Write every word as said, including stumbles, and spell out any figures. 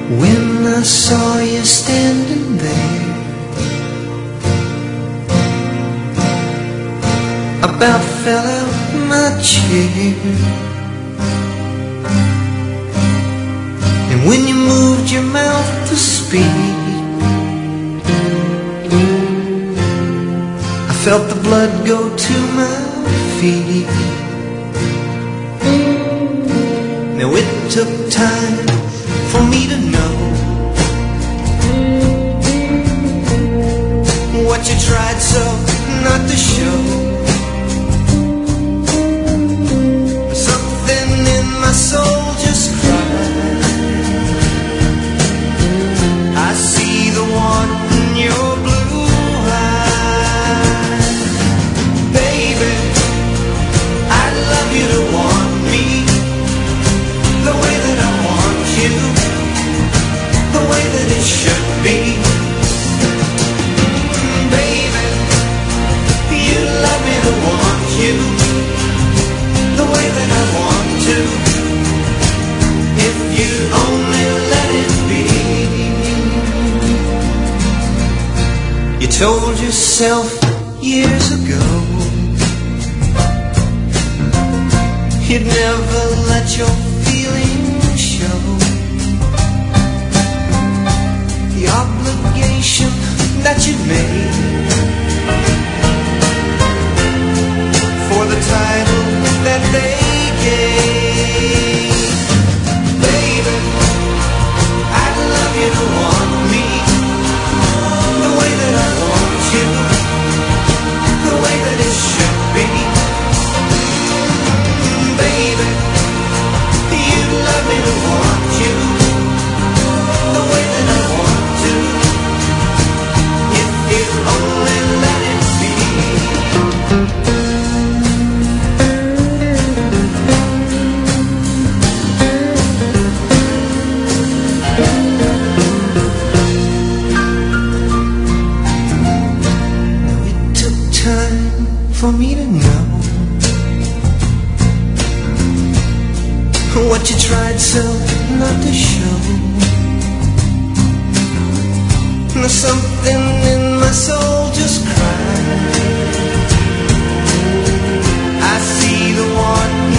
When I saw you standing there, about fell out my chair. And when you moved your mouth to speak, I felt the blood go to my feet. Now it took time for me to know what you tried so not to show. Something in my soul just cried. I see the one in your blue eyes. Baby, I'd love you to want me the way that I want you, the way that it should be. Baby, you love me to want you the way that I want to, if you only let it be. You told yourself years ago you'd never let your feelings show. The obligation that you made for the title that they gave. Baby, I'd love you to want me the way that I want you, the way that it should be. Baby, you'd love me to want you the way that I want to, if you only let it be. For me to know what you tried so not to show. There's something in my soul just cried. I see the one